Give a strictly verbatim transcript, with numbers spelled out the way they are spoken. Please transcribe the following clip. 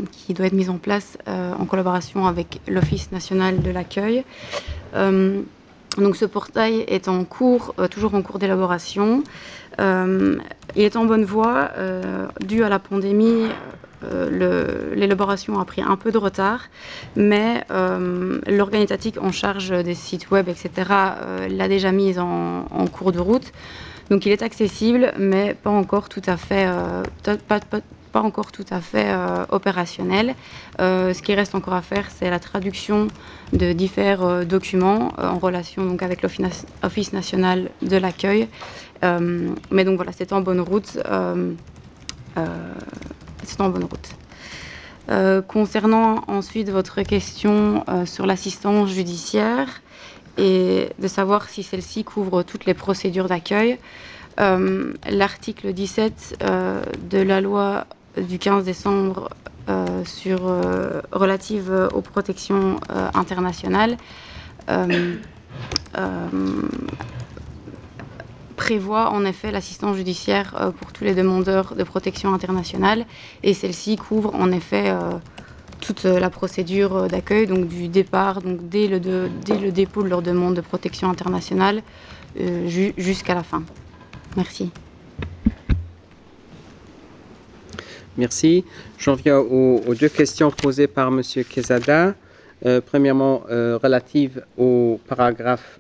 qui doit être mise en place euh, en collaboration avec l'Office national de l'accueil. Euh, donc ce portail est en cours, euh, toujours en cours d'élaboration. Euh, il est en bonne voie, euh, dû à la pandémie. Euh, l'élaboration a pris un peu de retard, mais euh, l'organe étatique en charge des sites web, et cetera, euh, l'a déjà mise en, en cours de route. Donc il est accessible, mais pas encore tout à fait, euh, pas, pas, pas encore tout à fait euh, opérationnel. Euh, ce qui reste encore à faire, c'est la traduction de différents euh, documents euh, en relation donc, avec l'Office national de l'accueil. Euh, mais donc voilà, c'est en bonne route. Euh, euh, c'est en bonne route. Euh, concernant ensuite votre question euh, sur l'assistance judiciaire et de savoir si celle-ci couvre toutes les procédures d'accueil, euh, l'article dix-sept euh, de la loi du quinze décembre euh, sur, euh, relative aux protections euh, internationales euh, euh, prévoit en effet l'assistance judiciaire euh, pour tous les demandeurs de protection internationale et celle-ci couvre en effet euh, toute la procédure d'accueil, donc du départ, donc dès le, de, dès le dépôt de leur demande de protection internationale euh, ju jusqu'à la fin. Merci. Merci. J'en viens aux, aux deux questions posées par M. Quezada. Euh, premièrement, euh, relative au paragraphe